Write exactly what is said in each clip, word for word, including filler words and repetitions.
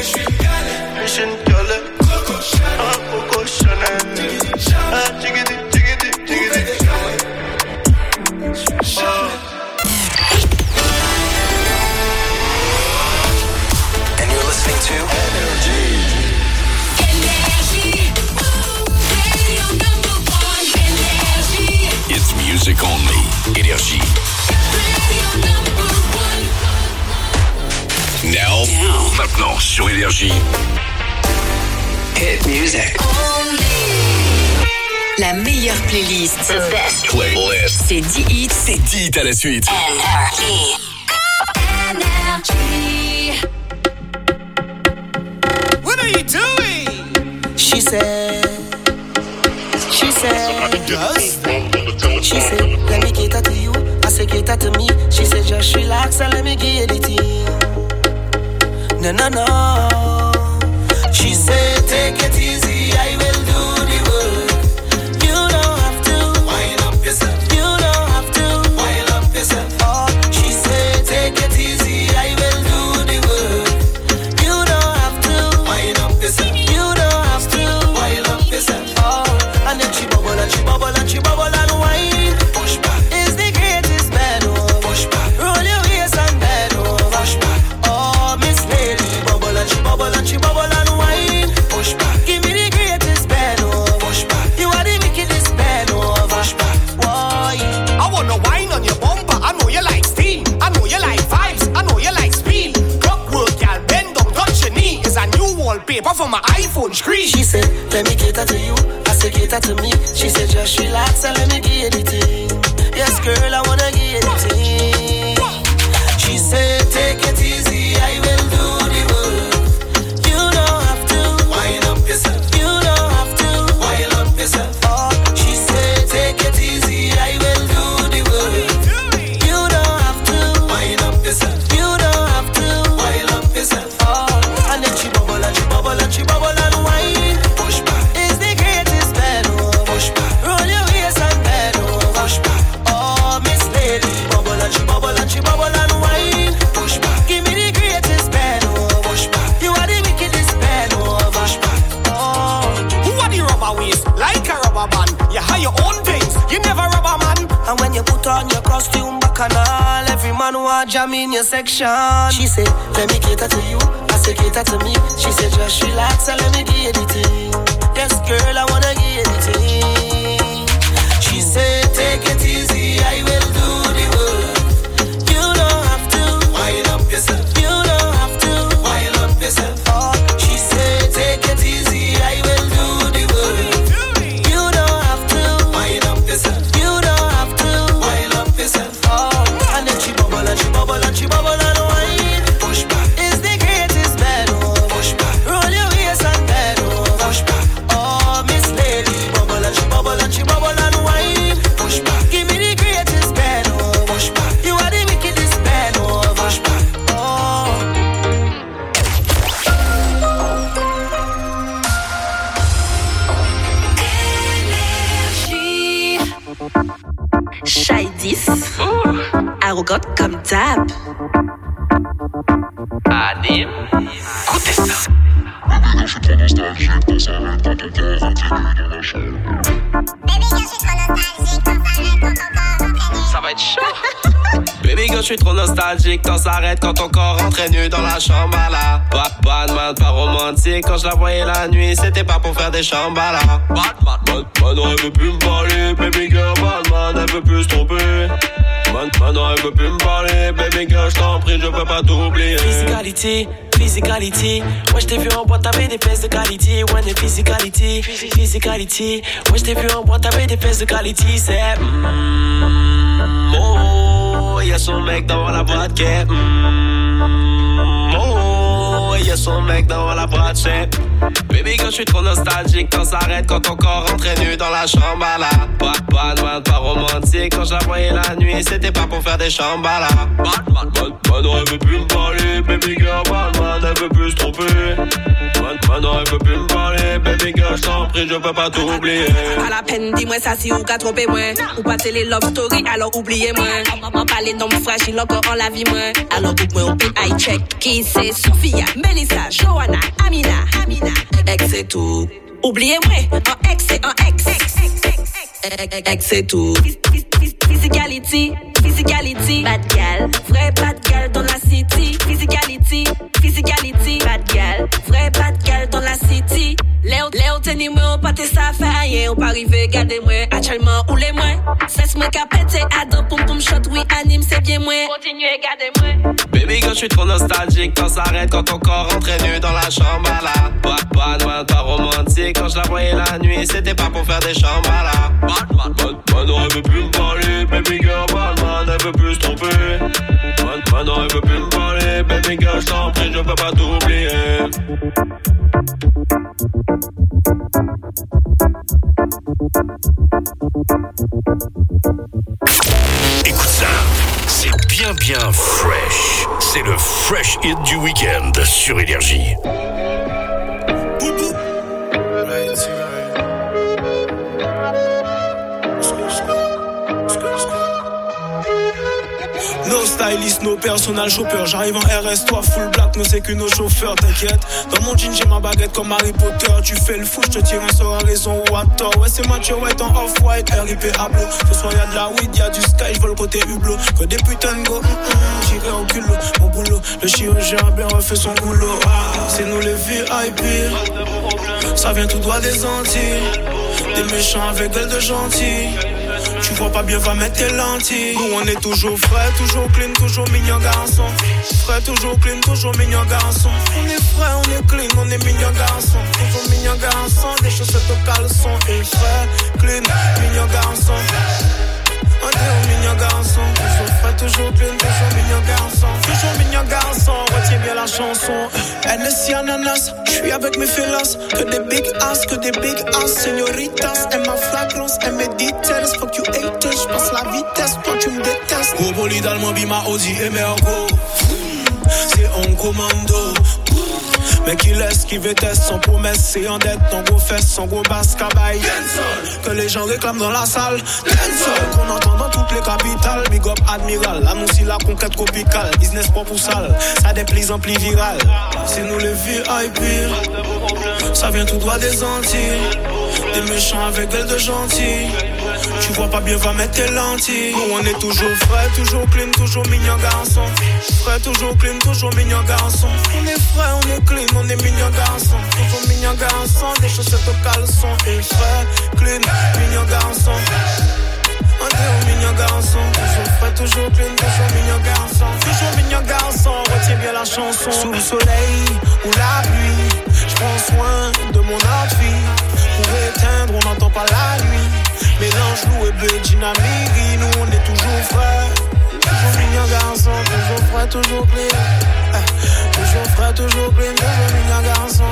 je suis une galère. Je suis une galère. Coco Chanel. Ah, Coco Chanel. Ah, tigidi, tigidi, tigidi. Chanel. And you're listening to Energy. Energy. Radio number one. Energy. It's music only. Energy. Radio number one. Now. Now. Maintenant sur Énergie. Hit music. La meilleure playlist. The best playlist. C'est dix hits. C'est dix hits à la suite. Energy. Energy. What are you doing? She said. She said. She said, let me cater to you. I said, cater to me. She said, just relax and let me give you the tea. No, no, no. She said, take it easy. I will do the work. You don't have to wind up yourself. You don't have to wind up yourself. Oh, she said, take it easy. I will do the work. You don't have to wind up yourself. You don't have to wind up yourself. Oh, and then she bubble and she bubble and she bubble and wine. Push back is the greatest bed over. Push back, roll your waist and bend over. Push back, oh Miss Lady, bubble and she bubble and she bubble and wine. Push back, give me the greatest bed over. Push back, you are the wickedest bed over. Push back, why? I wanna wine on your bumper. I know you like steam. I know you like vibes. I know you like speed. Clock work, y'all bend down, touch your knee. It's a new wallpaper for my iPhone screen. She said, let me cater to you. I said, cater to me. She said, just relax and let me give you the thing. Yes, girl, I wanna give you the thing. She said, take it easy. I will do the work. You don't have to wind up yourself. You don't have to wind up yourself. Oh, she said, take it easy. I will do the work. You don't have to wind up yourself. You don't have to wind up yourself. Oh, and then she bubble and she bubble and she bubble and wine. Push back is the greatest bed over. Push back, roll your waist and bend over. Push back, oh Miss Lady, bubble and she bubble and she bubble and wine. Push back, give me the greatest bed over. Push back, you are the wickedest bed over. Push back, oh. Who are the rubber waist? Like a rubber band. You have your own things, you never rubber man. And when you put on your costume back and all, every man want jam in your section. She said, let me cater to you. I said, cater to me. She said, just relax and let me give you the thing. Yes, girl, I wanna give you the thing. She said, take it easy. I will do the work. You don't have to wind up yourself. You don't have to wind up yourself. Oh, she said, take it easy. I will do the work. You don't have to wind up yourself. You don't have to wind up yourself. Oh, and then she bubble and she bubble and she bubble and wine. Push back is the greatest bed over. Push back, roll your waist and bend over. Push back, oh Miss Lady, bubble and she bubble and she bubble and wine. Push back, give me the greatest bed over. Push back, you are the wickedest bed over. Push back, oh. Energy. Shy dix. Arrogante comme d'hab. Anime. Écoutez ça. Baby girl, je suis trop nostalgique, ton s'arrête quand ton cœur entraîné dans la chambre. Ça va être chaud. Baby girl, je suis trop nostalgique, quand s'arrête quand ton corps rentre nu dans la chambre à la. Pas Batman, pas romantique, quand je la voyais la nuit, c'était pas pour faire des chambres là. Batman, Batman, non, elle veut plus me parler, baby girl, Batman, elle veut plus se tromper. Batman, non, elle veut plus me parler, baby girl, je t'en prie, je peux pas t'oublier. Physicality, physicality, ouais, je t'ai vu en boîte, t'avais des fesses de qualité, ouais, des physicality, physicality, ouais, je t'ai vu en boîte, t'avais des fesses de qualité, c'est mm, oh, y'a son mec dans la boîte qui est mm, oh, y'a son mec dans la boîte, c'est baby girl, je suis trop nostalgique, quand s'arrête quand ton corps rentre nu dans la chambre là. Pas Batman, pas romantique, quand je la voyais la nuit, c'était pas pour faire des chambres là. Batman, Batman, non, elle veut plus me parler, baby girl, Batman, elle veut plus se tromper. Batman, Maintenant elle veut plus me parler, baby girl, je t'en prie, je peux pas t'oublier. Pas la peine, dis-moi ça si ou qu'a trompé moi. Ou pas télé love story, alors oubliez-moi. M'en parler d'homme fragile encore en la vie moi. Alors book-moi au P I check. Qui c'est Sophia, Melissa, Johanna, Amina, Amina. Ex c'est tout. Oubliez-moi, en ex c'est en ex. Ex c'est tout. Physicality, physicality, bad gal, vrai bad gal dans la city. Physicality, physicality, bad gal, vrai bad gal dans la city. Léo, Léo, tenez-moi, pas tes ça fait rien, on pas arriver, gardez-moi, actuellement, ou les moins. Cesse-moi qu'à péter, adam, poum poum shot, oui, anime, c'est bien moins. Continuez, gardez-moi. Baby girl, je suis trop nostalgique, quand ça s'arrête, quand ton corps rentrait nu dans la chambre à la. Pas, pas de mal, pas romantique, quand je la voyais la nuit, c'était pas pour faire des chambres à la. Bad man, bad man, non, elle veut plus me parler, baby girl, bad man, elle veut plus se tromper. Bad man, non, elle veut plus me parler, baby girl, je t'en prie, je peux pas t'oublier. Écoute ça, c'est bien bien fresh. C'est le fresh hit du week-end sur Énergie. No stylist, no personal shopper. J'arrive en R S, toi full black, ne c'est que nos chauffeurs, t'inquiète. Dans mon jean, j'ai ma baguette comme Harry Potter. Tu fais le fou, je te tire un sort à raison ou à tort. Ouais, c'est match white en off-white, R I P Ablo. Ce soir, y'a de la weed, y'a du sky, j'vole le côté hublot. Que des putains de go, mm -mm, j'irai au culot. Mon boulot, le chirurgien a bien refait son boulot. Ah, c'est nous les V I P. Ça vient tout droit des Antilles. Des méchants avec gueule de gentils. Tu vois pas bien, va mettre tes lentilles. Nous on est toujours frais, toujours clean, toujours mignon garçon. Frais, toujours clean, toujours mignon garçon. On est frais, on est clean, on est mignon garçon. Toujours mignon garçon, des chaussettes au caleçon. Et frais, clean, mignon garçon. On est un mignon garçon. Toujours frais, toujours clean, toujours mignon garçon. Toujours mignon garçon, retiens bien la chanson. N S C ananas, j'suis avec mes fellas. Que des big ass, que des big ass. Señoritas, et ma flagrance, et mes details. Fuck you haters, j'passe la vitesse, toi tu me détestes. Gros bolide allemand, bima, Audi et Mergo. C'est en commando. Mais qui laisse, qui veut test sans promesse, c'est en dette, en gros fesses, sans gros basse, cabaye. Que les gens réclament dans la salle. Dancehall, qu'on entend dans toutes les capitales. Big up admiral, annonce la conquête tropicale. Business propre ou sale, ça déplie ampli viral. C'est nous les V I P. Ça vient tout droit des Antilles. Des méchants avec gueule de gentils. Tu vois pas bien, va mettre tes lentilles. Nous on est toujours frais, toujours clean, toujours mignon garçon. Frais, toujours clean, toujours mignon garçon. On est frais, on est clean, on est mignon garçon. Toujours mignon garçon, des chaussettes au caleçon. Et frais, clean, mignon garçon. On est un mignon garçon. Toujours frais, toujours clean, toujours mignon garçon. Toujours mignon garçon, retiens bien la chanson. Sous le soleil ou la pluie, j'prends soin de mon outfit. Pour éteindre, on n'entend pas la nuit. Mélange loup et bleu, dynamique. Nous on est toujours frais. Toujours mignon garçon, toujours frais, toujours clean. Eh, toujours frais, toujours clean, toujours mignon garçon.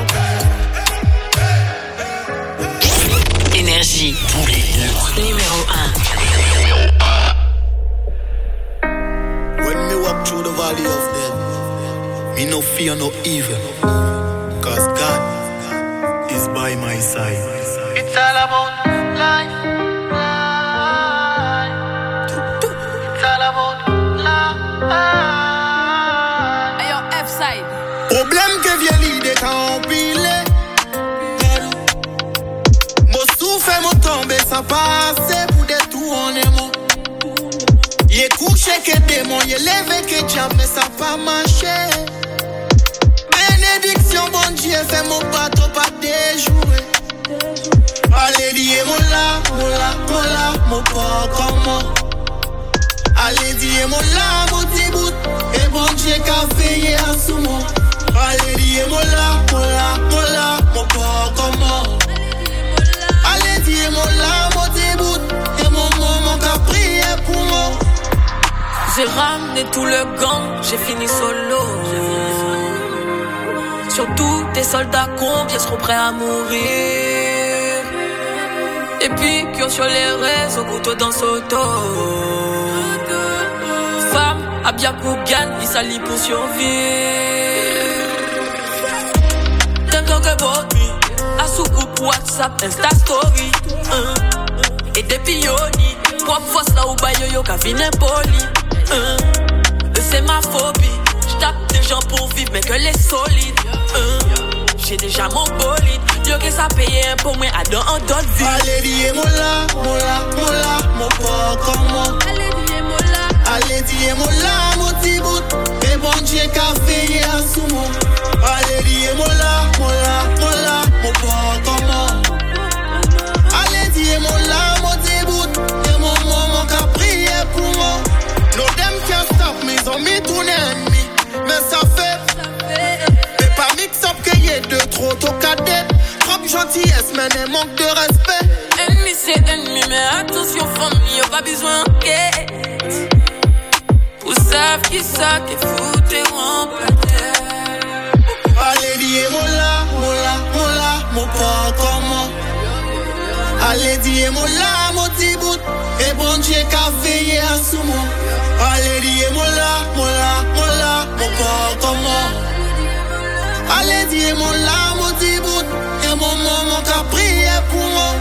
Énergie. Tous les hits. Numéro un. When me walk through the valley of death, me no fear no evil, cause God is by my side. It's all about life, life. It's all about life. Ayo, F-side. Problème que vient l'idée quand on pile. Mon souffle, mon tombé sans passer pour des tours en émo. Y'a couché que démon, y'a levé que diable, mais ça pas marché. Bénédiction, bon Dieu, fait mon bateau pas déjouer. Allez, dis mon là, mon là, mon là, mon corps comment. Allez, dis mon là, mon petit bout, et bon Dieu qu'a veillé à sous moi. Allez, dis mon là, mon là, mon là, mon corps comment. Allez, dis mon là, mon petit bout, et mon moment qu'a prié pour moi. J'ai ramené tout le gang, j'ai fini solo. Surtout des soldats combien seront prêts à mourir. Et puis qui ont sur les réseaux couteau dans Soto. Femme, à bien pour gagner, il s'allie pour survivre. D'un talk about me. A soucoupe, WhatsApp, Insta Story. Uh. Et depuis yoni, pop force là où ba yo yo ka vine poli. Uh. C'est ma phobie. J'tape des gens pour vivre, mais que les solides. Uh. J'ai déjà mon bolide. Dieu que ça paye un pour moi à dans un d'autres vies. Allez, dis moi là, moi là, moi là, mon porc comme moi. Allez, dis moi là. Allez, dis moi là, mon petit bout. Et bon Dieu qu'a fait hier sous moi. Allez, dis moi là, moi là, moi là, mon porc comme moi. Allez, dis moi là, mon petit bout. Et mon maman qu'a prié pour moi. No them can't stop me, ils ont mis tout l'ennemi. Mais ça fait, mais pas mix up qu'il y ait deux trop tôt cadet. Trop gentillesse, mais un manque de respect. Ennemi c'est ennemi, mais attention famille, y'a pas besoin d'enquête. Vous savez qui ça, qui fout et en Allez, dis moi là, moi là, moi là, mon porc comme moi. Allez, dis moi là, mon petit bout. Et bon Dieu qu'a veillé à sous moi. Allez, dis moi là, moi là, moi là, mon porc comme moi. Allez, dis moi là, mon petit bout. Et mon maman qu'a prié pour moi.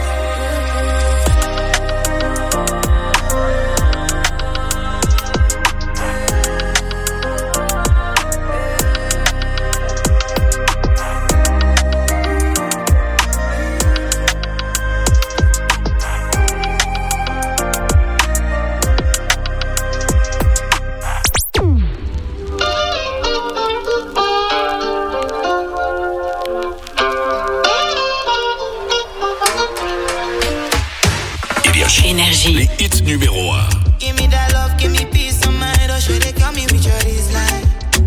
Énergie. Les hits numéro un. Give me that love, give me peace of mind. Or should they call me with your line?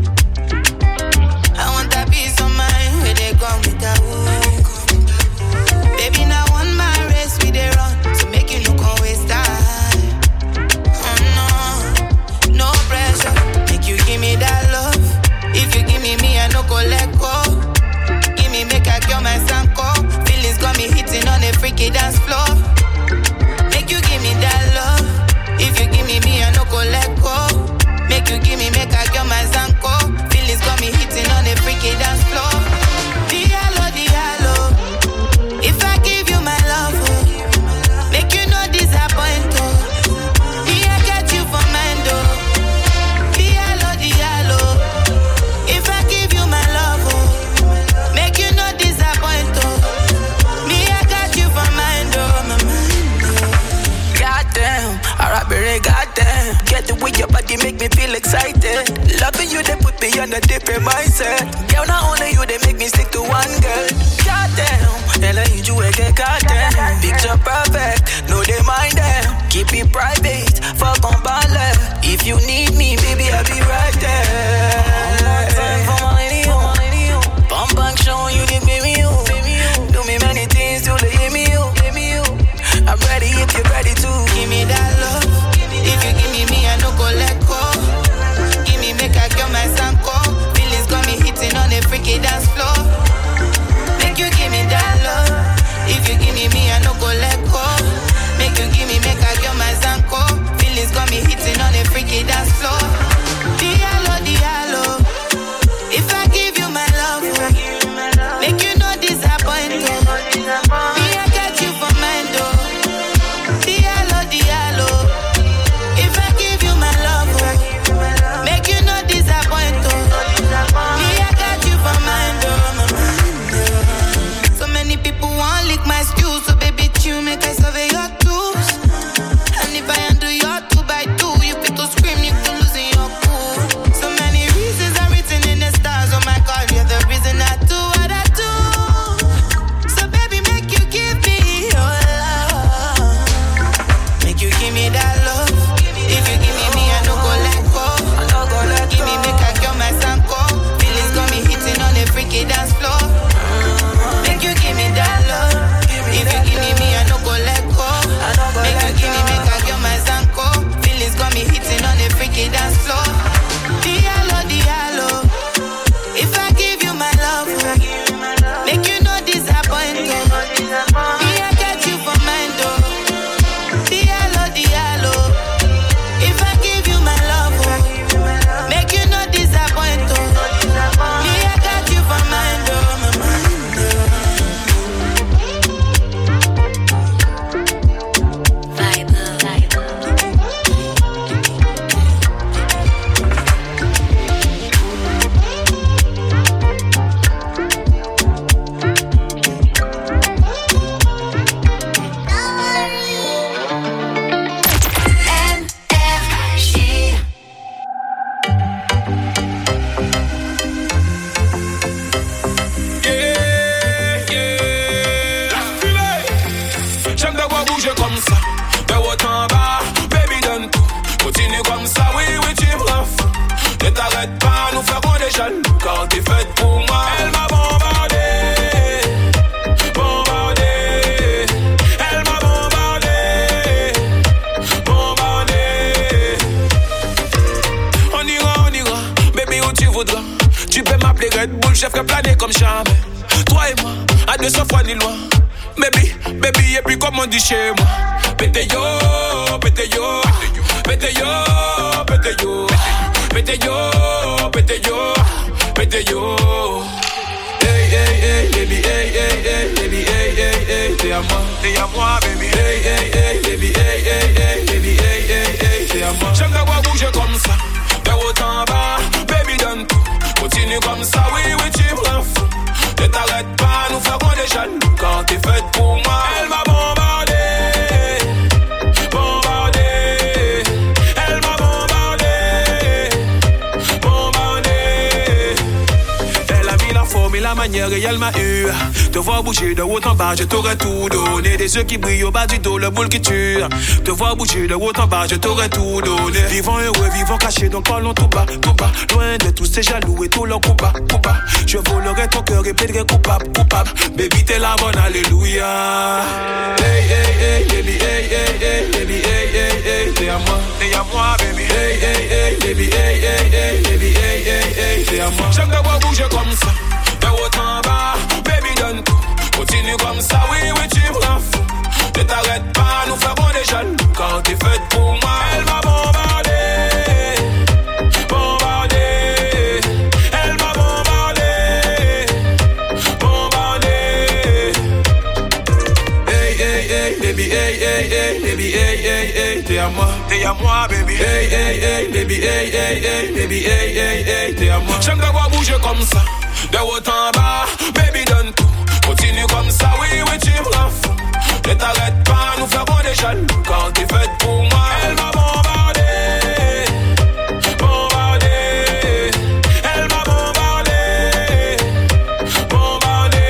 I want that peace of mind. Where they come with that wood. Baby, now on my race we they run. So make you no go waste time. Oh no, no pressure. Make you give me that love. If you give me me, I no go let go. Give me make I cure my sanko. Feelings got me hitting on a freaky dance floor. Make you give me that love. If you give me me, I no go let go. Make you give me, make I get my zanko. Feelings got me hitting on a freaky dance floor. Diallo, diallo. If I give you my love, oh, make you no disappoint, oh. Me, I got you for mind, oh. Diallo, diallo. If I give you my love, oh, make you no disappoint, oh. Me, I got you for mind, oh, my mind. Goddamn, alright, baby, goddamn. Get the way your body make me feel excited. Loving you, they put me on a different mindset. Girl, not only you, they make me stick to one girl. Goddamn, hell, I need you again, goddamn. Picture perfect, no they mind them. Keep it private, fuck on ballet. If you need me, baby, I'll be right there. One more time for my lady, oh, my lady, oh. Bump back, showing you the baby, you. Do me many things till they hear me, you. I'm ready if you're ready to. Give me that love. If you give me me, I no go let go. Give me make I get my sanko. Feelings got me hitting on a freaky dance floor. toi et moi, à deux cents fois ni loin. Baby, baby, et puis comme on dit chez moi. Pété yo, pété yo, pété yo, pété yo, pété yo, pété yo, pété yo. Hey, hey, hey, baby, hey, hey, hey, baby, hey, hey, hey, t'es à moi, t'es à moi, baby. Hey, hey, hey, baby, hey, hey, hey, baby, hey, hey, hey, t'es à moi. J'aime te voir bouger comme ça, de haut en bas, baby, donne tout. Continue comme ça, oui, oui, tu me rends fou. Ne t'arrête pas, nous ferons des jaloux. Quand t'es faite pour moi, elle m'a bombardé, bombardé. Elle m'a bombardé, bombardé. Elle a mis la forme et la manière et elle m'a eu. Te voir bouger de haut en bas, je t'aurais tout donné. Des yeux qui brillent au bas du dos, le boule qui tue. Te voir bouger de haut en bas, je t'aurais tout donné. Vivant heureux, vivant caché, donc parlons tout bas, tout bas. Loin de tous ces jaloux et tout leur coup bas, coup bas. Je volerai ton cœur et plaiderai coupable, coupable. Baby, t'es la bonne, alléluia. Hey, hey, hey, baby, hey, hey, hey, baby, hey, hey, hey, t'es à moi, t'es à moi, baby. Hey, hey, hey, baby, hey, hey, hey, baby, hey, hey, hey, t'es à moi. J'aime te voir bouger comme ça, de haut en bas, baby, donne tout. Continue comme ça, oui, oui, tu me rends fou. Ne t'arrête pas, nous ferons des jaloux. Quand t'es faite pour moi, elle m'a bombardé, bombardé. Elle m'a bombardé, bombardé. Hey, hey, hey, baby, hey, hey, hey, baby, hey, hey, hey, t'es à moi, t'es à moi, baby. Hey, hey, hey, baby, hey, hey, hey, baby, hey, hey, hey, t'es à moi. J'aime te voir bouger comme ça, de haut en bas, baby, donne tout. Continue comme ça, oui, oui, tu me rends fou. Ne t'arrête pas, nous ferons des jaloux. Quand t'es faite pour moi, elle m'a bombardé, bombardé. Elle m'a bombardé, bombardé.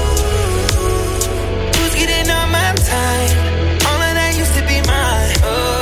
All of that used to be mine. Oh.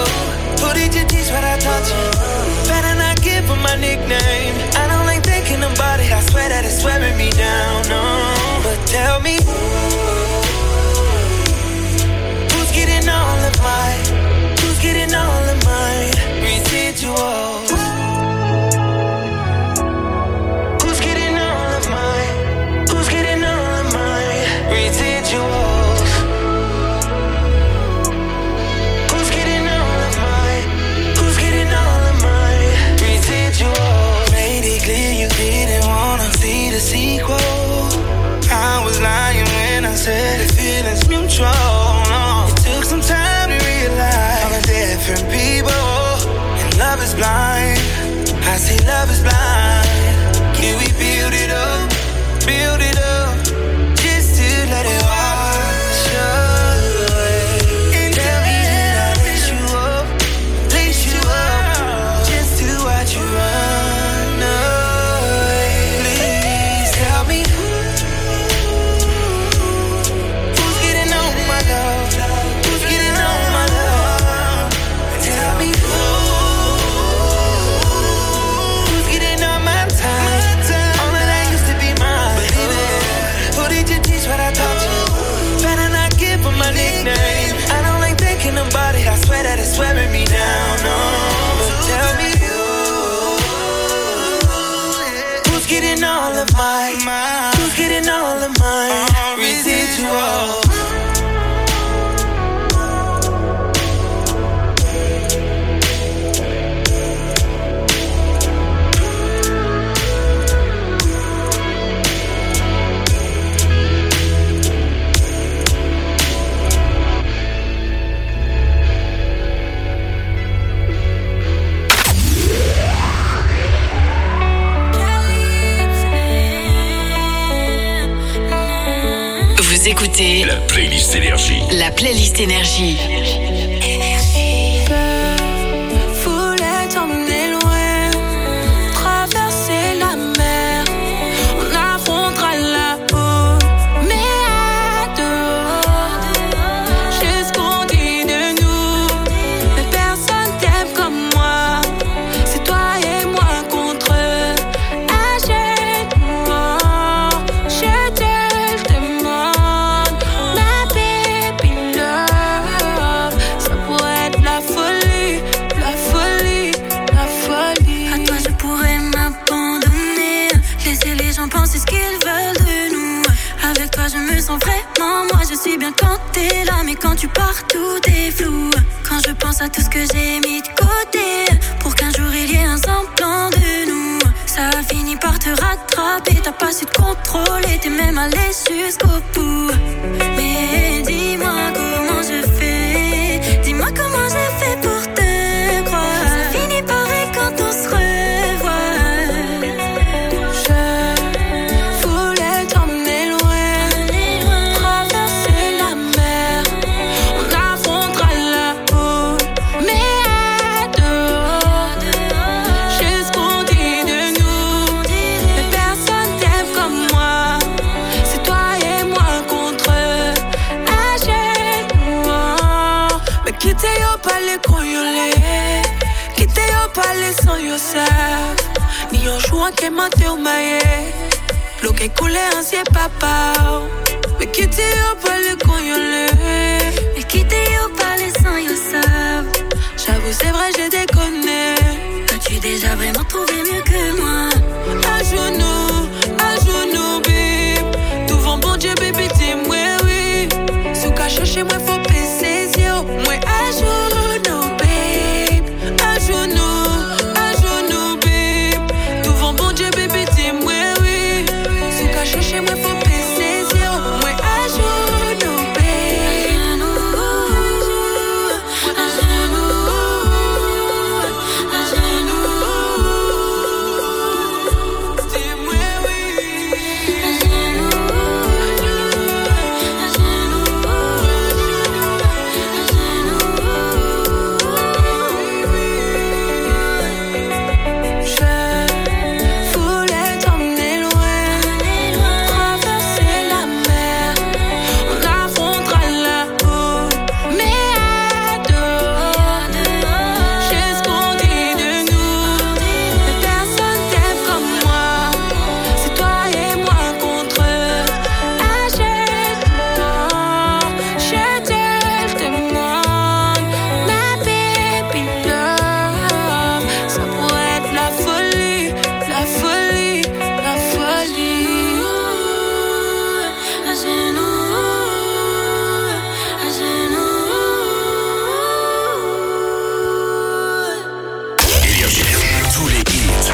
Vous écoutez la playlist Énergie. La playlist Énergie. Voulais t'emmener loin, traverser la mer, on affrontera la haut, mais à deux, j'ai ce qu'on dit de nous, mais personne t'aime comme moi, c'est toi et moi contre eux, achète-moi, je te demande, ma baby love, ça pourrait être la folie. La folie, la folie. À toi je pourrais m'abandonner, laisser les gens penser ce qu'ils veulent de nous. Avec toi je me sens vraiment moi, je suis bien quand t'es là, mais quand tu pars tout est flou. Quand je pense à tout ce que j'ai mis de côté, pour qu'un jour il y ait un semblant de nous, ça a fini par te rattraper, t'as pas su te contrôler, t'es même allé jusqu'au bout. Mais dis-moi comment je fais, dis-moi comment je fais pour te croire. Ça finit pareil quand on se revoit. Je voulais t'emmener loin, traverser la mer, on affrontera la haut, mais à deux, j'ai ce qu'on dit de nous, mais personne t'aime comme moi, c'est toi et moi contre eux, achète-moi. Mais quittez yo pas les cognolés, quittez yo pas les sans yo savent, ni yo jouant que mate ou maye, l'eau qui coule ancien papa. Mais quittez yo pas les cognolés, Mais quitter yo pas les sangs yo savent. j'avoue c'est vrai j'ai déconné. As-tu déjà vraiment trouvé mieux que moi? À genoux, à genoux, babe. Devant bon Dieu, baby, dis-moi oui. Si vous cachez chez moi, faut passer ses yeux. Moi, à genoux, babe. À genoux, à genoux, babe. Devant bon Dieu, baby, dis-moi oui. Si vous cachez chez moi, faut passer ses yeux. Moi, à genoux, babe. À genoux, à genoux, Dis-moi oui. à genoux, à genoux, Je voulais t'emmener loin, traverser la mer, on affrontera la haut, mais à deux, j'ai ce qu'on dit de nous, mais personne t'aime comme moi, c'est toi et moi contre eux, achète-moi, je te demande, ma baby love, ça pourrait être la folie, la folie, la folie. à genoux, à genoux. Énergie. Tous les hits.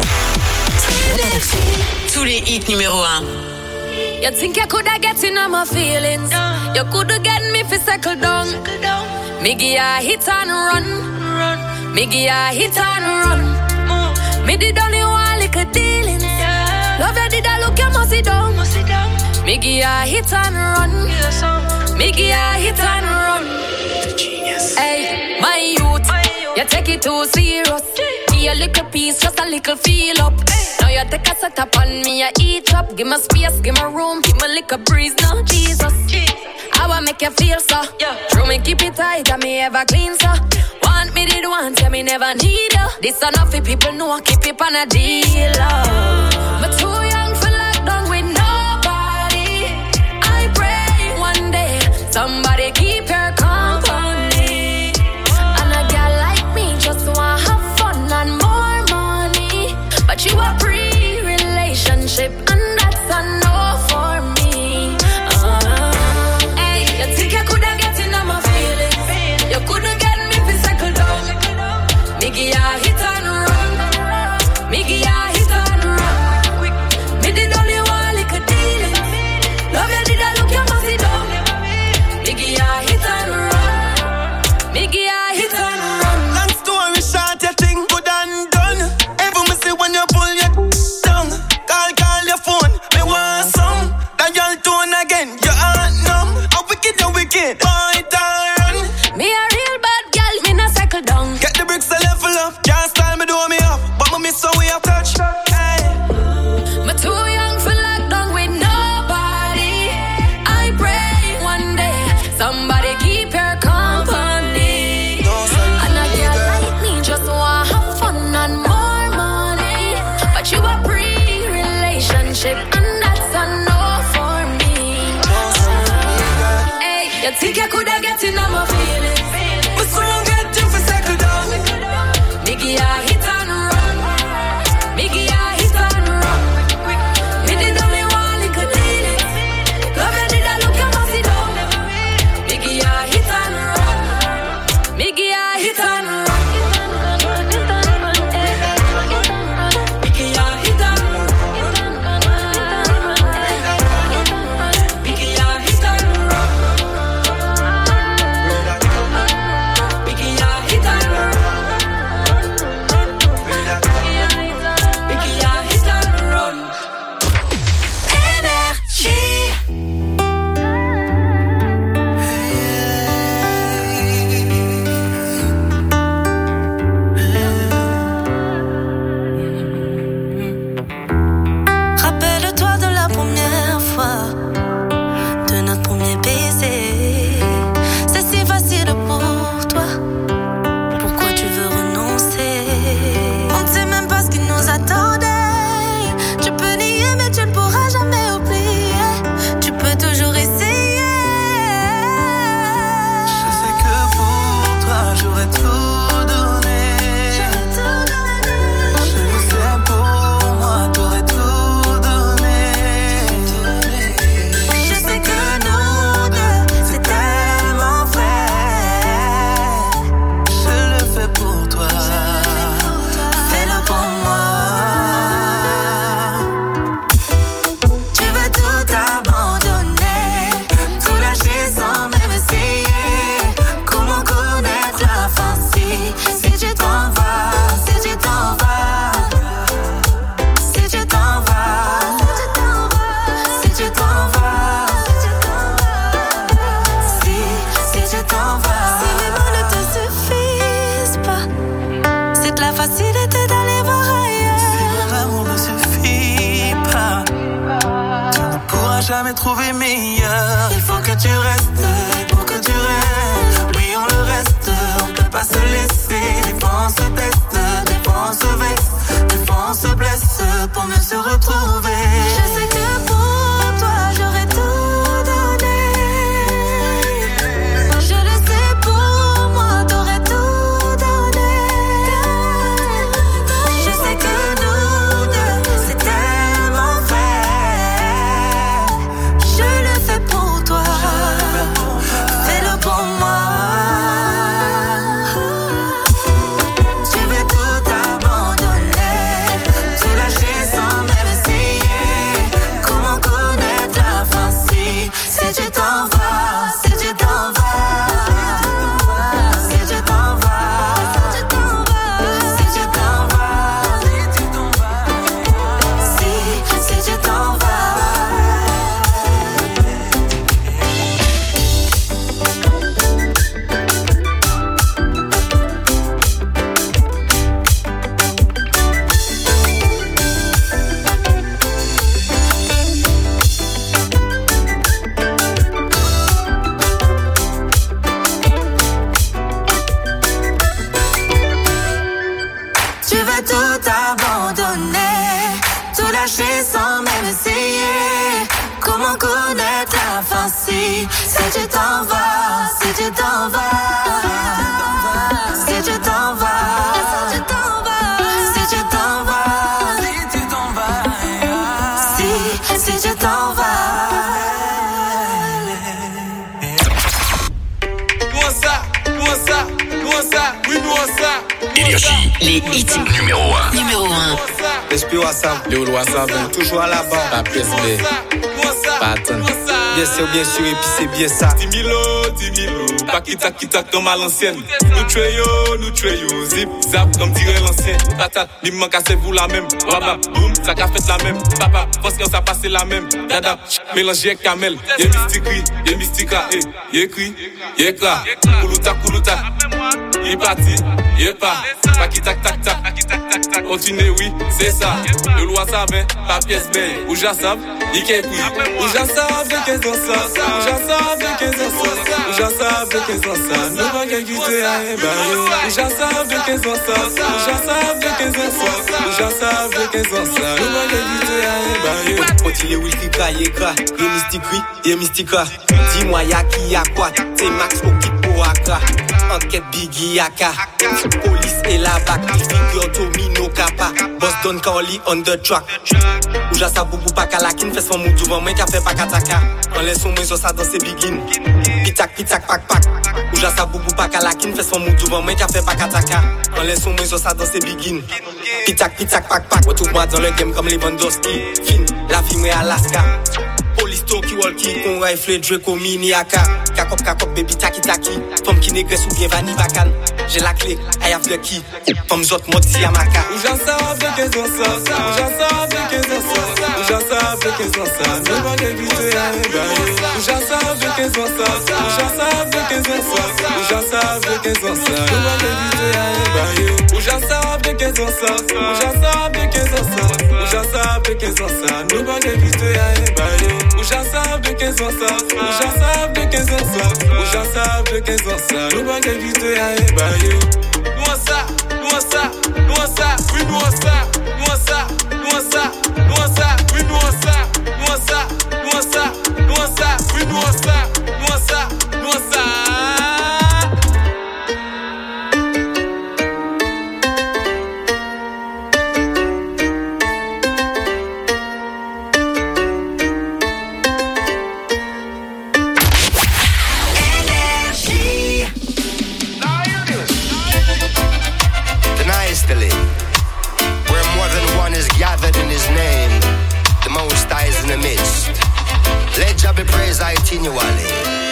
tous les hits numéro un. You think you coulda get in on my feelings? You coulda get me fi settle down. Me give ya hit and run. Me give ya hit and run. Me did only one little dealings. Love you did I look you must sit down. Me give ya hit and run. Me give ya hit and run. Hey, my youth, you take it too serious. Be a little piece, just a little feel up. Now you take a set up on me, I eat up. Give me space, give me room, give me little breeze now, Jesus. I wanna make you feel so. True me keep it tight, and me ever clean so. Want me did want, yeah me never need you. This enough for people know, keep it on a deal. Oh. But too young for lockdown with nobody. I pray one day somebody keep your company. And a girl like me just wanna have fun and more money. But you a pre-relationship and that's a no for me. Uh, hey, you think you coulda get in on my feelings? You coulda get me fi cycle down. Me give ya hit and run. Me give ya hit and run. Me did only one little dealing. Love you did I look you must sit down. Me give bricks I level up. Can't style me, do me up. But me miss how we have touch. Hey. Me too young for lockdown with nobody. I pray one day somebody keep your company. And a girl like me just want have fun and more money. But you a pre-relationship and that's a no for me. Hey, you think you coulda get in on my feelings? But soon get you for settle down. Nigga, I hit and run. Nigga, I hit and run. Me did only one little thing. Love you did I look at my sit down. Nigga, I hit and run. Nigga, I hit and run. Rappelle-toi de la première fois, de notre premier baiser. C'est si facile pour toi. Pourquoi tu veux renoncer? On ne sait même pas ce qui nous attendait. Tu peux nier mais tu ne pourras jamais oublier. Tu peux toujours essayer. Je sais que pour toi j'aurais tout donné. Je le sais, pour moi t'aurais tout donné. Je sais que nous deux, c'est tellement vrai. Je le fais pour toi. Fais-le pour moi. Tu veux tout abandonner, tout lâcher sans même essayer. Comment connaître la fin si, si tu t'en vas, si tu t'en vas, si tu t'en vas, si tu t'en vas, si, si tu t'en vas. Si les mots ne te suffisent pas, c'est de la facilité d'aller voir ailleurs. L'amour ne suffit pas. Tu ne pourras jamais trouver meilleur. Il faut que tu restes, Pour que tu restes, oui on le reste. On peut pas se laisser. Des fois on se teste, des fois on se vexe, des fois on se blesse pour mieux se retrouver. je sais que pour toi j'aurais tout donné. Je le sais, pour moi t'aurais tout donné. Je sais que nous deux, c'est tellement vrai. Je le fais pour toi. Fais-le pour moi. Tu veux tout abandonner, tout lâcher sans même essayer. Comment connaître la fin si, si tu t'en vas, si tu t'en vas, si tu t'en vas, si tu t'en vas, si, si tu t'en vas. Tu veux tout abandonner, tout lâcher sans même essayer. Comment connaître la fin si, si tu t'en vas, si tu t'en vas, si tu t'en vas, si tu t'en vas, si tu t'en vas, Si tu t'en vas, si, si tu t'en vas. Nous ça, nous ça, nous ça, oui nous ça. Énergie. Les hits Numéro un. numéro un. L'esprit WhatsApp, Léo WhatsApp, toujours à la barre. La P S B, Patton. Bien sûr, bien sûr, et puis c'est bien ça. dix mille euros, dix mille euros. Pas quitte à quitte à comme à l'ancienne. Nous tuez nous tuez zip, zap, comme dirait l'ancien. Patate, il me manque assez pour la même. Wabab, boum, ça qu'a fait la même. Papa, pense qu'on s'est passé la même. Dada, mélangé avec Kamel. Y'a mystique, y'a mystique, eh. Y'a écrit, y'a éclat. Koulouta, koulouta. Il est parti, il y'a pas, pas qui tac tac tac, continuez oui, c'est ça. Le loi savait, pas pièce belle, ou j'assave, il qu'est pris. Ou j'assave, qu'est-ce qu'on ça, ou j'assave, qu'est-ce qu'on ça, ou j'assave, qu'est-ce qu'on ça, nous pas qu'à quitter à ébailler. Ou j'assave, qu'est-ce qu'on ça, ou j'assave, qu'est-ce qu'on ça, ou j'assave, qu'est-ce qu'on ça, nous pas qu'à quitter à ébailler. Continuez oui, qui craille, y'a mystique oui, y'a mystique. Dis-moi y'a qui y'a quoi, c'est Max au qui pour Accra. Enquête Biggie Yaka, police et la bac, figure Tomino Kappa, boss Don Carly on the track. Ou j'assa boubou pa kalakin, fais son moudou van moi qui a fait pa kataka. En laisse moi sur ça dans ses begin. Pitak pitak pak pak. Ou j'assa boubou pa kalakin, fais son moudou van moi qui a fait pa kataka. En laisse moi sur ça dans ses begin. Pitak pitak pak pak. Retrouve-moi dans le game comme Lewandowski. Fin, la vie moi Alaska. Police talkie walkie, con rifle Draco mini A K. Kakop kakop baby taki taki. Femme qui négresse ou bien vanille bacane. J'ai la clé, I have the key. Femme zot moti amaka. Ou j'en savais qu'elles ont ça, ou j'en savais qu'elles ont ça, ou j'en savais qu'elles ont ça, nous pas d'éviter à ébailler. Ou j'en savais qu'elles ont ça, ou j'en savais qu'elles ont ça, ou j'en savais qu'elles ont ça, nous pas d'éviter à ébailler. Ou j'en savais qu'elles ont ça, ou j'en savais qu'elles ont ça, ou j'en savais qu'elles ont ça, nous pas d'éviter à ébailler. Ou j'en savais qu'elles ont ça, ou j'en savais qu'elles ont ça, ou j'en savais qu'elles ont ça, nous pas d'éviter à ébailler. Nous ça, nous ça, nous ça, oui nous ça, nous ça, nous ça, nous ça, oui nous ça, nous ça, nous ça, nous ça, oui nous ça, nous ça, nous ça. Where more than one is gathered in his name, the Most High is in the midst. Let Jah be praised continually.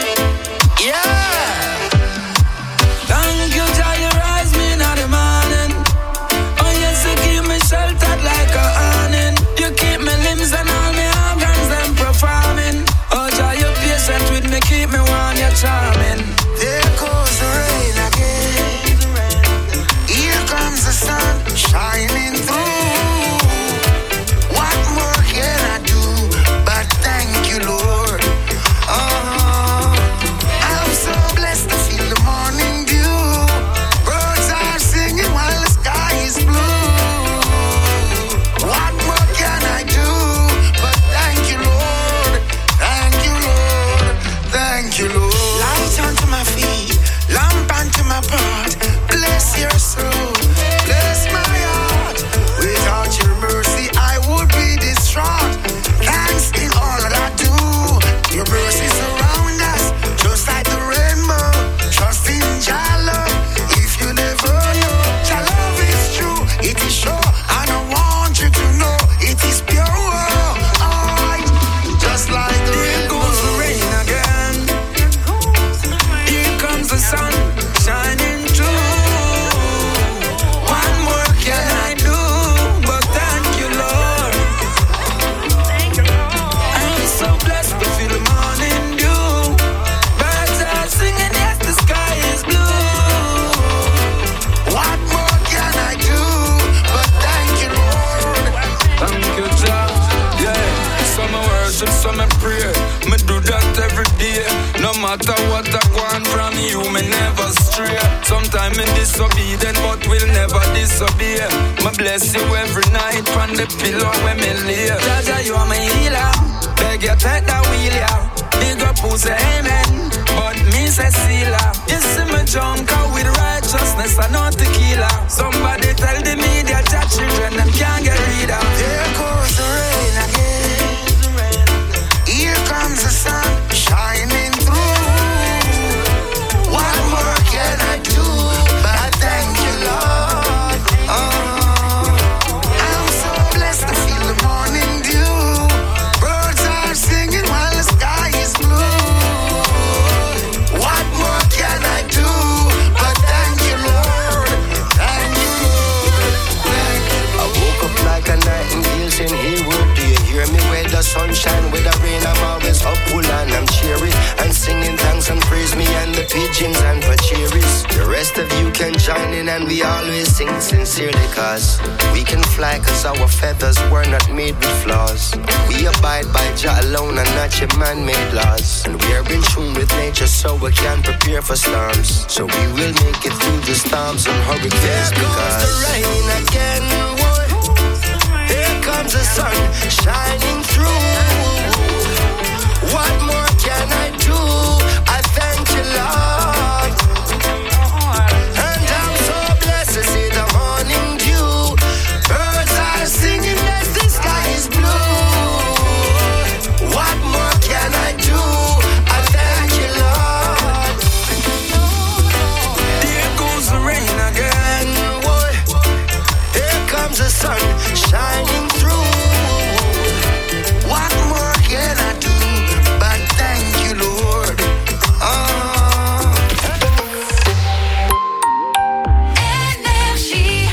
Yeah! Thank you, Jah, you rise me in the morning. Oh yes, you keep me sheltered like a awning. You keep me limbs and all my organs them performing. Oh Jah, you patient with me, keep me warm, you're charming. There goes the rain again. Here comes the sun shining through. What more can I do but thank you, Lord? Oh, I'm so blessed to feel the morning dew. Birds are singing while the sky is blue. What more can I do but thank you, Lord? Thank you, Lord. Thank you, Lord. Light unto my feet, lamp unto my path. Bless your soul, bless my heart. Without your mercy, I would be distraught. Thanks in all that I do. Your mercy surround us, just like the rainbow. Trust in Jah love, if you never know. Jah love is true, it is sure, and I want you to know it is pure. Oh, just like the rainbow. Here goes the rain again. Here comes the sun shining through. So me pray, me do that every day. No matter what I want from you, me never stray. Sometimes me disobedient, but will never disobey. Me bless you every night from the pillow where me lay. Jah Jah, you are my healer. Beg you take the wheel, yeah. Big up who say amen, but me say sealer. You see me drunk out with righteousness and not tequila. Somebody tell the media that children them can't get rid of. There goes the rain again. Here comes the sun shining through. What more can I do but thank you, Lord? Oh, I'm so blessed to feel the morning dew. Birds are singing while the sky is blue. What more can I do but thank you, Lord? can join in and we always sing sincerely, cause we can fly cause our feathers were not made with flaws. We abide by Jah alone and not your man-made laws. And we are in tune with nature so we can prepare for storms. So we will make it through the storms and hurricanes. There because goes the rain again, boy. Here comes the sun shining through. What more can I do? I thank you, Lord. And I'm so blessed to see the morning dew. Birds are singing as the sky is blue. What more can I do? I thank you, Lord. There goes the rain again, boy. Here comes the sun shining through. What more can I do? But thank you, Lord. Oh. Énergie.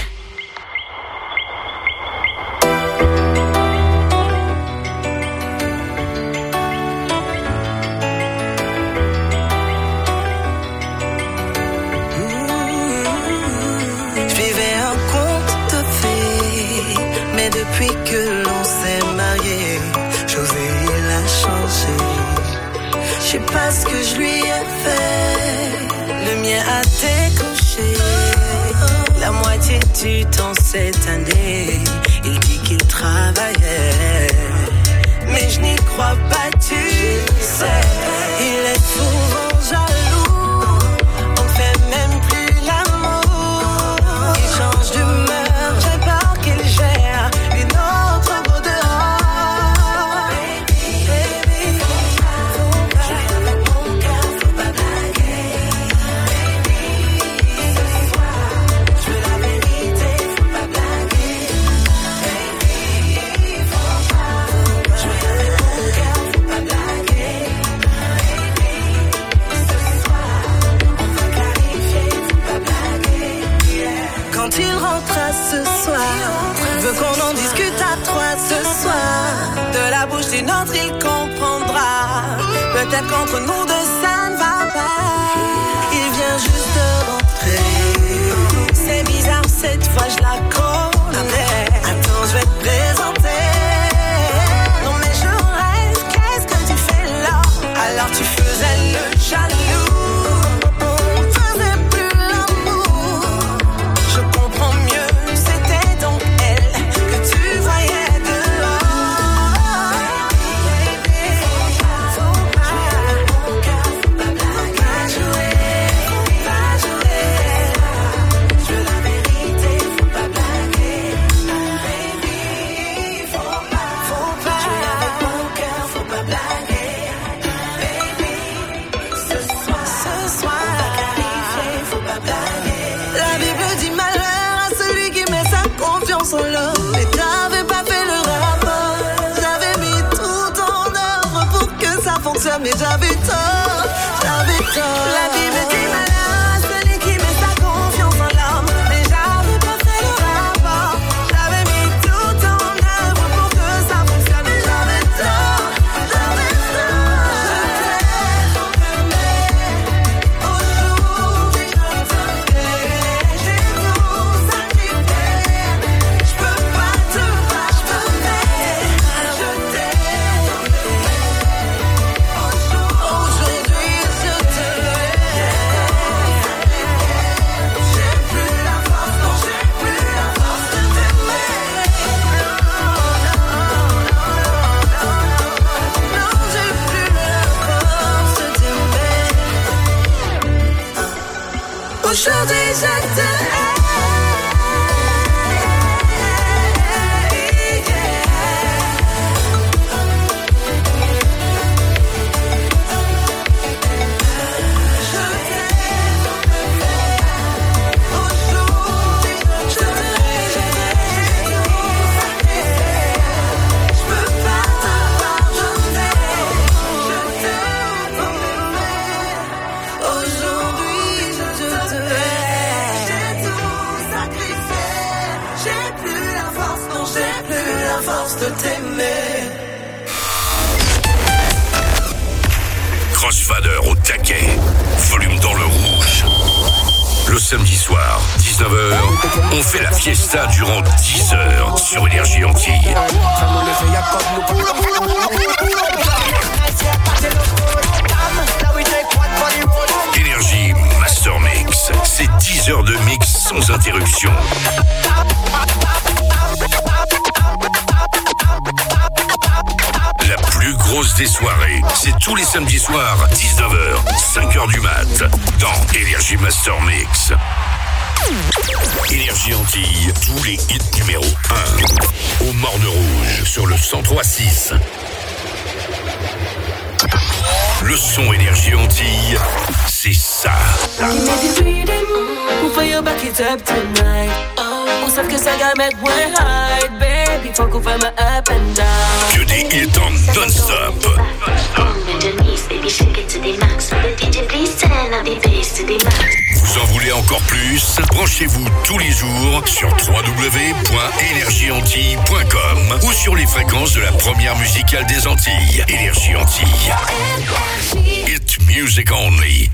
Je vivais un conte de fées, mais depuis que l'on s'est marié, José l'a changé. Je sais pas ce que je lui ai fait. Le mien a décroché. La moitié du temps cette année, il dit qu'il travaillait, mais je n'y crois pas, tu sais. Il est souvent jaloux, on ne fait même plus l'amour. Il change d'humeur, j'ai peur qu'il gère une autre go dehors. Baby, faut pas, je suis avec mon cœur, faut pas blaguer. Baby, ce soir, je veux la vérité, faut pas blaguer. Baby, faut pas, je suis avec mon cœur, faut pas blaguer. Baby, ce soir, on va clarifier, faut pas blaguer. Quand il rentrera ce soir, veut qu'on en discute à trois ce soir. De la bouche d'une autre, il comprendra. Peut-être qu'entre nous deux, ça ne va pas. Il vient juste de rentrer. C'est bizarre, cette fois, je la connais. Attends, je vais te présenter. Non, mais je rêve, qu'est-ce que tu fais là? Alors tu faisais le jaloux. On faisait plus l'amour. Je comprends mieux, c'était donc elle que tu voyais dehors. Baby, faut pas, mon cœur, faut pas blaguer. Jouer, faut pas jouer. Je veux la vérité, faut pas blaguer. Baby, faut pas, faut pas. Je veux avec mon cœur, faut pas blaguer. Baby, ce soir, ce soir, on va clarifier, faut pas blaguer. La Bible dit malheur à celui qui met sa confiance en l'homme. Mais t'avais pas fait le rapport. J'avais mis tout en œuvre pour que ça fonctionne, mais j'avais tort, j'avais tort. La Bible dit malheur à celui qui met sa confiance en l'homme. Mais j'avais pas fait le rapport. J'avais mis tout en œuvre pour que ça fonctionne, mais j'avais tort, j'avais tort. Je t'aimais, aujourd'hui je te plais. J'ai tout sacrifié. Je peux pas te pas, je peux mais je t'aime. Aujourd'hui je te j'ai plus la force, non j'ai plus la force de t'aimer. Non, j'ai plus la force de t'aimer. Aujourd'hui je te de t'aimer. Crossfader au taquet, volume dans le rouge. Le le samedi soir, dix-neuf heures, on fait la fiesta durant dix heures sur Énergie Antilles. Énergie Master Mix, c'est dix heures de mix sans interruption. La plus grosse des soirées, c'est tous les samedis soirs, dix-neuf heures, cinq heures du mat, dans Énergie Master Mix. Énergie Antilles, tous les hits numéro un. Au Morne Rouge, sur le cent trois six. Le son Énergie Antilles, c'est ça. Que des hits en non-stop. Vous en voulez encore plus? Branchez-vous tous les jours sur w w w point énergie antilles point com ou sur les fréquences de la première musicale des Antilles. Énergie Antilles. Hit music only.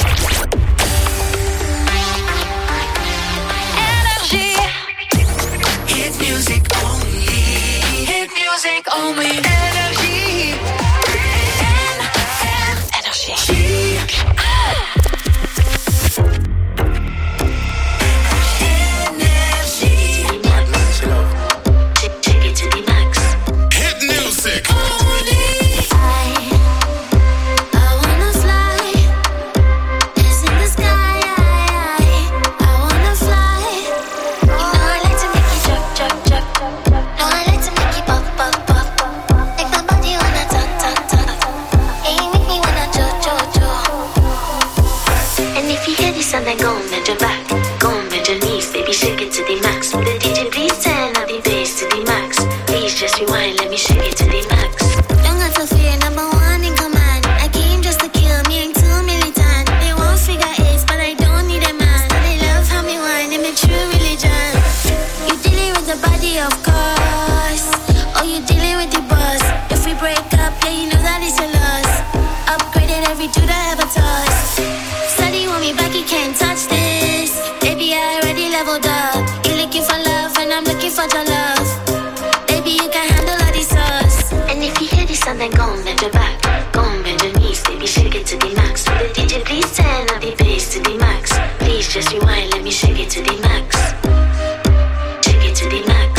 Energy. Hit music only. Hit music only. Energy. Energy. And then go and bend your back, go and bend your knees, baby, shake it to the max. Will the D J please turn up the bass to the max? Please just rewind, let me shake it to the max. Don't got to fear, number one in command. I came just to kill me, ain't too militant. They won't figure eight, but I don't need a man. They love how me whine, I'm a true religion. You dealing with the body, of course. Oh, you dealing with the boss. If we break up, yeah, you know that it's a loss. Upgraded every dude I ever tossed. Study want me back, you can't touch this. Baby, I already leveled up. You're looking for love, and I'm looking for your love. Baby, you can handle all these sauce. And if you hear this song, then go and bend your back, go and bend your knees, baby, shake it to the max. Will the D J please turn up the bass to the max? Please just rewind, let me shake it to the max. Shake it to the max.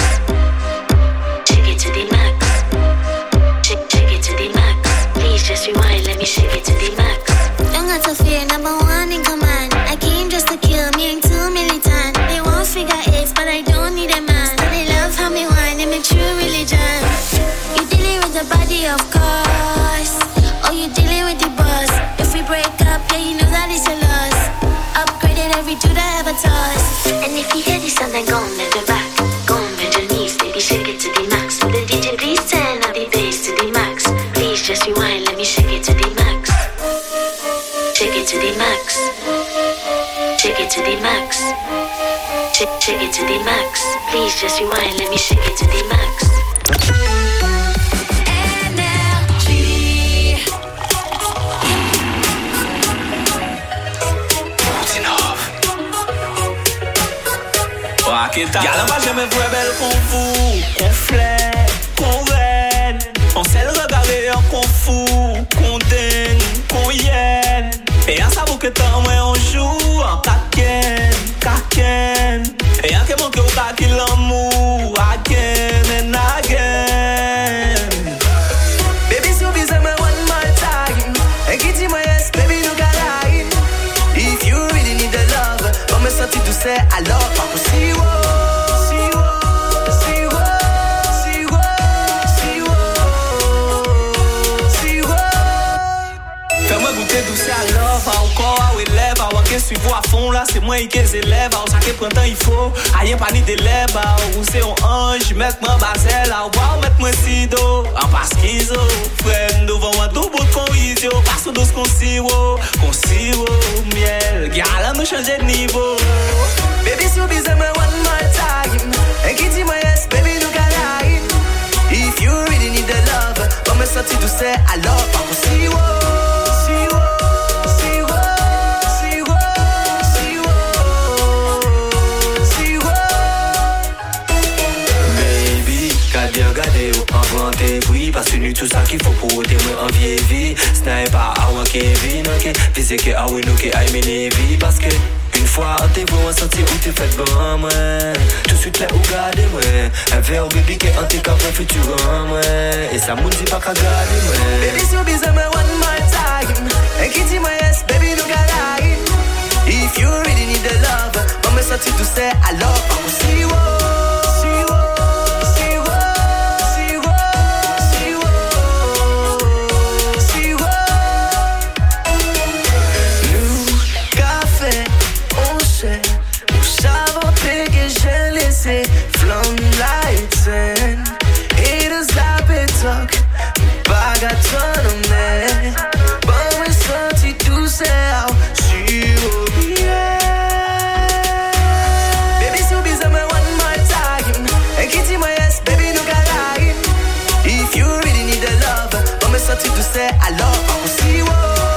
Shake it to the max. Shake, shake it to the max. Please just rewind, let me shake it to the max. Don't got to fear, number one in command. I came just to kill me, ain't too militant. They won't figure eight, but I don't need a man. They love how me whine, I'm a true religion. You dealing with the body, of course. Oh, you dealing with the boss. If we break up, yeah, you know that it's a loss. Upgraded every dude I ever tossed. And if you hear this song, then go and bend your back, go and bend your knees, baby, shake it to the max. Will the D J please turn up the bass to the max? Please just rewind, let me shake it to the max. Shake it to the max. Shake it to the max. Shake, shake it to the max. Please just rewind, let me shake it to the max. Energy. Y'a pas jamais vrai belle qu'on vous, qu'on flette, qu'on reine. On sait le regarder, qu'on fout, qu'on dingue, qu'on yen. Et y'a ça pour que tant moi on joue en kaken, kaken. Et y'a que mon cœur pas qu'il l'amour, again and again. Baby, so be say me one more time. And get in my yes, baby, look at line. If you really need the love, come and start to say I love, I will see you. Suivre à fond là, c'est moi qui les élève. Chaque printemps il faut, aïe pas ni d'élève. Ou c'est un ange, mettre moi basel. Ou mettre moi sido, en passe quizo. Frère, devant moi, tout bout de convisio. Passe au dos qu'on siro, qu'on siro, miel. Gala nous changer de niveau. Baby, so busy me one more time. And get in my yes, baby, look at line. If you really need the love, come and start to say I love, I will see you. eu tout ça qu'il faut pour ôter moi en vieille vie. Sniper, Awa, Kevin, ok. Visez que Awa, nous, que aime les vies. Parce que une fois, t'es bon, on sentit où t'es fait bon, moi. Tout de suite, là, où garder, moi. Un verre, baby, qui en t'es qu'un futur, moi. Et ça m'a dit pas qu'à garder, moi. Baby, so busy, me one more time. And kitty, my yes, baby, look at that. If you really need the love, mama, something to say, I love, I will see you. Bagatone, but we're sorti to sell. She will be here. Baby, so busy, me one more time. And kitty, my yes, baby, no lie. If you really need the love, but we're sorti to say I love. I will see you.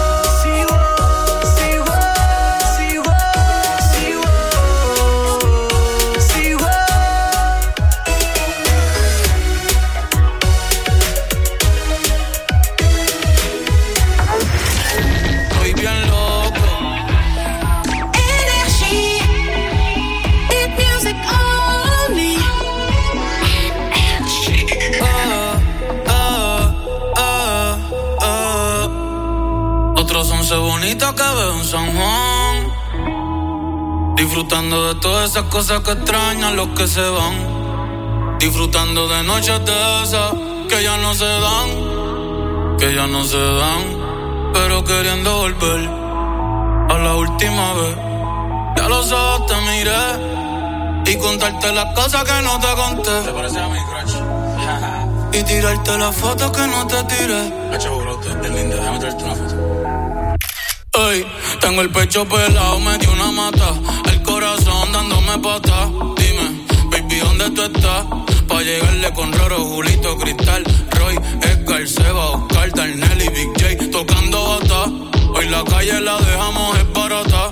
Bonita que veo en San Juan, disfrutando de todas esas cosas que extrañan los que se van, disfrutando de noches de esas que ya no se dan, que ya no se dan, pero queriendo volver a la última vez. Ya los ojos te miré y contarte las cosas que no te conté. ¿Te parece a mi crush? Y tirarte las fotos que no te tiré. Hacho, bro, es linda, déjame traerte una foto. Ey, tengo el pecho pelado, me dio una mata, el corazón dándome pata. Dime, baby, ¿dónde tú estás? Pa' llegarle con Roro, Julito, Cristal, Roy, Edgar, Seba, Oscar, Darnell y Big J tocando bata. Hoy la calle la dejamos es barata.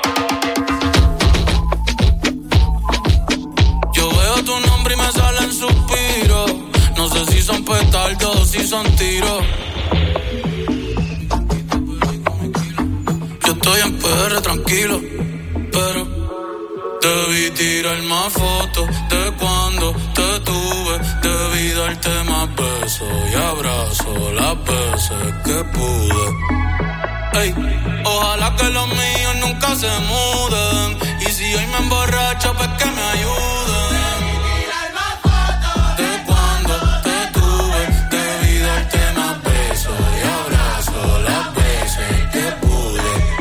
Yo veo tu nombre y me salen suspiros. No sé si son petardos o si son tiros. Estoy en P R tranquilo, pero debí tirar más fotos de cuando te tuve. Debí darte más besos y abrazos las veces que pude. Ey, ojalá que los míos nunca se muden. Y si hoy me emborracho, pues que me ayuden. De cuando te tuve, debí darte más besos y abrazos las veces que pude.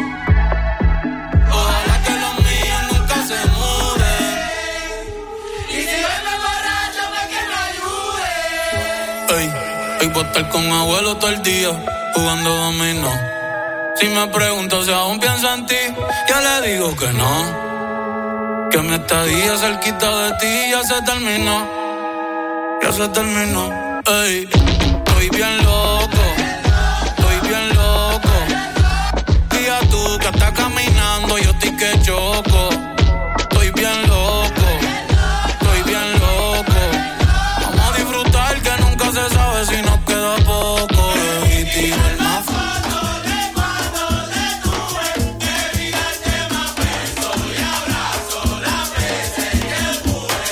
Ey, voy a estar con abuelo todo el día, jugando dominó. Si me pregunto si aún pienso en ti, ya le digo que no. Que mi estadía cerquita de ti ya se terminó. Ya se terminó. Ey, estoy bien loco, estoy bien loco. Día tú que estás caminando, yo estoy que choco. Estoy bien loco, estoy bien loco. Vamos a disfrutar que nunca se sabe si nos queda poco. Debí tirar más fotos de cuando te tuve. Debí darte más besos y abrazos las veces que pude.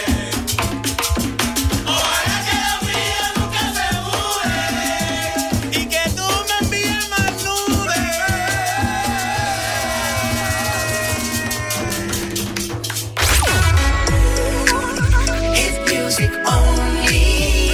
Ojalá que los míos nunca se muden y que tú me envíes más nudes. It's music only.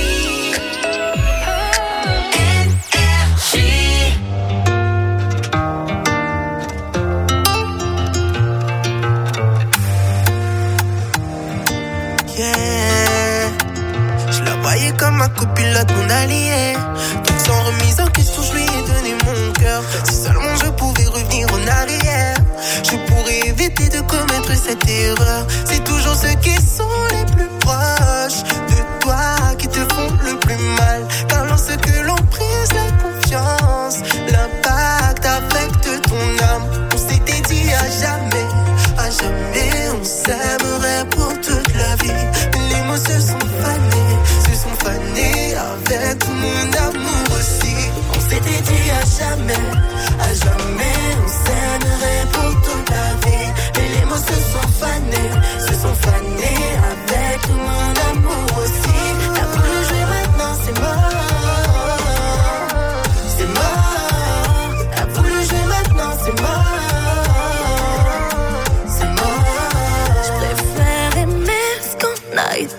Comme ma copilote, mon allié. Toute sans remise en question, je lui ai donné mon cœur. Si seulement je pouvais revenir en arrière, je pourrais éviter de commettre cette erreur. C'est toujours ceux qui sont les plus proches de toi qui te font le plus mal. Car lorsque l'on brise la confiance, l'impact affecte ton âme. On s'était dit à jamais, à jamais on s'aimerait pour toute la vie. Mais les mots se sont fanés, se sont fanés avec tout mon amour.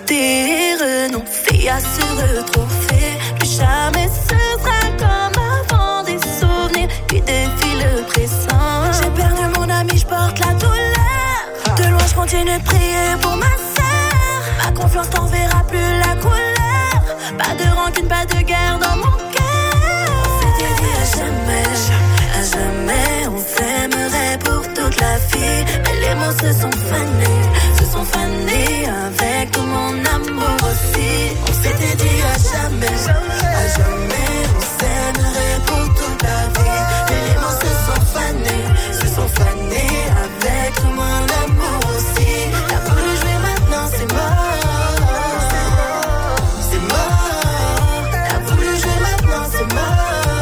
quitter, renoncer à se retrouver. Plus jamais ce sera comme avant, des souvenirs qui défient le présent. J'ai perdu mon ami, je porte la douleur. De loin je continue de prier pour ma sœur. Ma confiance t'enverra plus la couleur. Pas de rancune, pas de guerre dans mon cœur. On s'était dit à jamais, à jamais on s'aimerait pour toute la vie. Mais les mots se sont fanés, se sont fanés avec tout mon amour aussi. On s'était dit à jamais, à jamais on s'aimerait pour toute la vie. Mais les mots se sont fanés, se sont fanés avec tout mon amour aussi. T'as voulu jouer maintenant, c'est mort, c'est mort. T'as voulu jouer maintenant, c'est mort.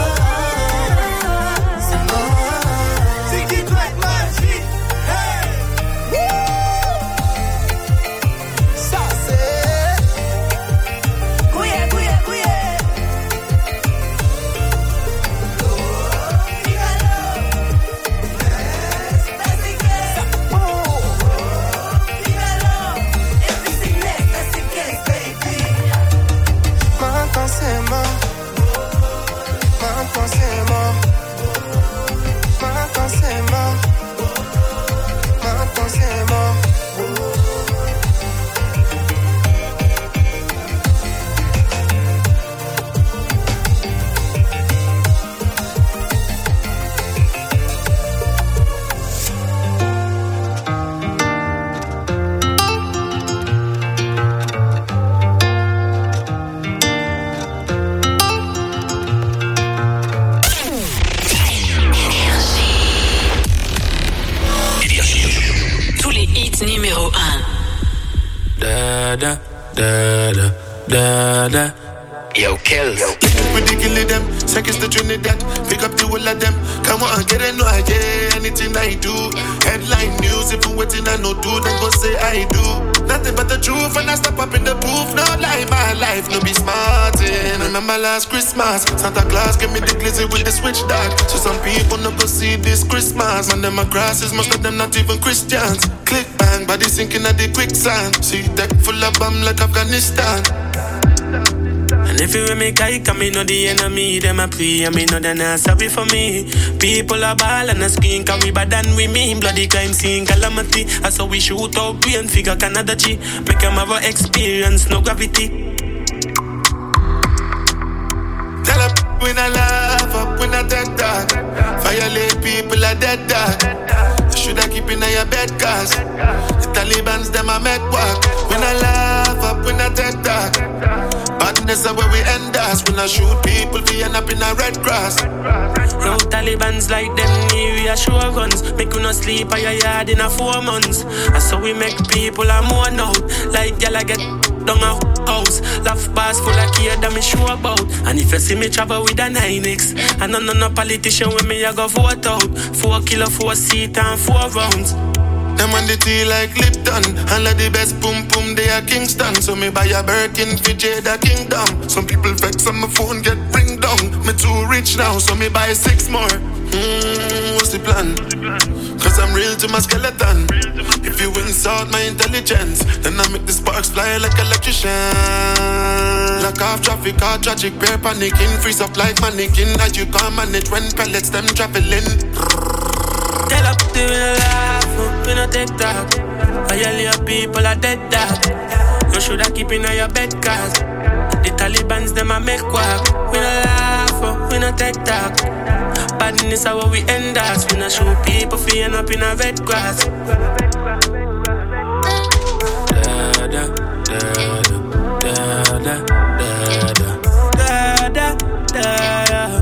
Yo, kills. Ridiculous them, seconds to Trinidad. Pick up the whole of them. Come on, get it, no idea. Anything I do. Headline news, if you waiting, I no do. Then go say I do. Nothing but the truth, and I step up in the booth. No lie, my life, no be smartin'. Remember last Christmas, Santa Claus gave me the glizzy with the switch dog. So some people no go see this Christmas. Man, them my grasses, most of them not even Christians. Click bang, body sinking at the quicksand. See deck full of bomb like Afghanistan. And if you make I come, me know the enemy, them a pray, and me know they're not sorry for me. People are ball and a screen, cause we bad than we mean. Bloody crime scene, calamity. I saw we shoot out brain, figure Canada G. Make them have a experience, no gravity. Tell up when I laugh up, when I dead dog. Violate people are dead dog. Should I keep in your bed, cause the Taliban's them a make walk. When I laugh up, when I dead dog. Badness is where we end us. When I shoot people, we end up in a red grass. No Taliban's like them need reassure guns. Make you not sleep at your yard in a four months. And so we make people a mourn out. Like y'all get down a house. Laugh bars full of care that me sure about. And if you see me travel with a nine X, and no no no politician with me I go vote out. Four kilo, four seat and four rounds. Them on the tea like Lipton. And like the best boom boom they are Kingston. So me buy a Birkin for Jada Kingdom. Some people vex on my phone get bring down. Me too rich now so me buy six more. Hmm, what's the plan? Cause I'm real to my skeleton. If you insult my intelligence, then I make the sparks fly like electrician. Lock off traffic, all tragic, pair panicking. Freeze up like mannequin. As you can't manage when pellets them traveling. Tell up to the life, we no take talk. Violate people are dead dog. You shoulda keep in your bed cause the Taliban's them a make walk. We no laugh, we no take talk. Badness is how we end us. We no shoot people fi end up in a red grass. Da da da da da da da da da.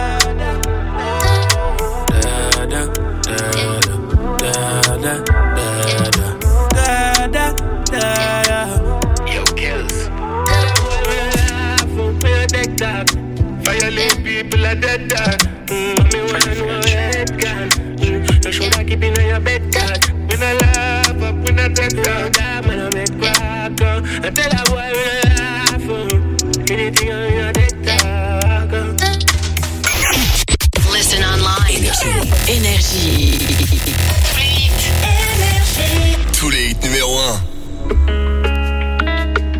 Yo, kills. Violate people are dead dog. Me wanna know your head gun. You shoulda keep in your bed cause when I laugh up, when I dead dog. Man I make crack up. I tell a boy when I laugh up. Anything on your dead dog. Listen online. Énergie. Tous les hits numéro un.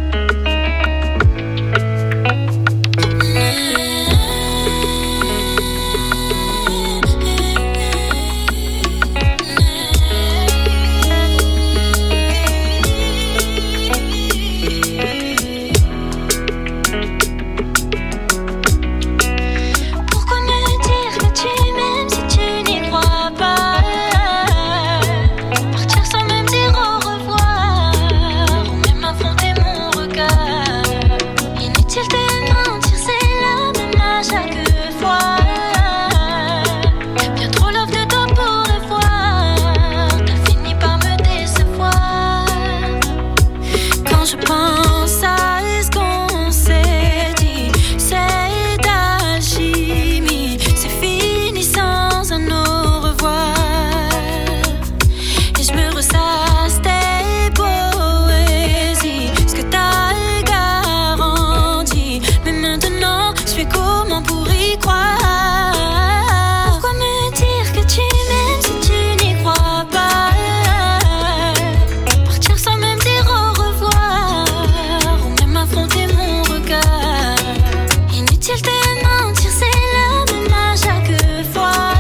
je pense à ce qu'on s'est dit. C'est d'alchimie, c'est fini sans un au revoir. Et je me ressasse tes poésies, ce que t'as garanti. Mais maintenant, je fais comment pour y croire? Pourquoi me dire que tu m'aimes si tu n'y crois pas? Partir sans même dire au revoir, ou même affronter mon regard. Inutile de mentir, c'est la même à chaque fois.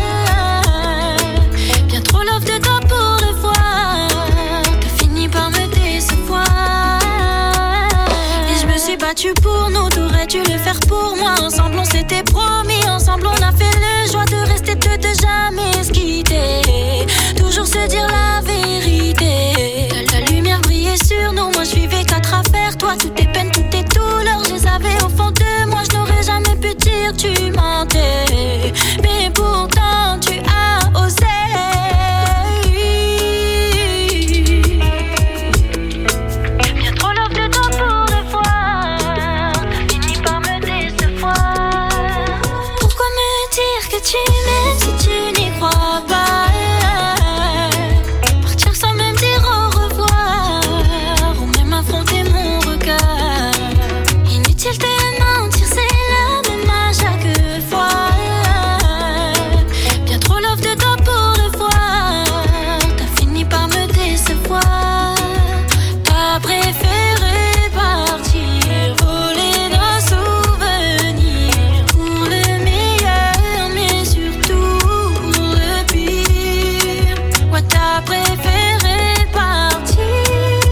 Bien trop love de toi pour le voir, t'as fini par me décevoir. Et je me suis battue pour nous, t'aurais dû le faire pour moi. Ensemble on s'était promis, ensemble on a fait le choix de rester deux, de jamais se quitter. Toujours se dire la vérité. La, la lumière brillait sur nous, moi je vivais qu'à travers toi. Toutes tes peines, toutes tes douleurs, je les avais au fond de moi. Je n'aurais jamais pu dire tu mentais.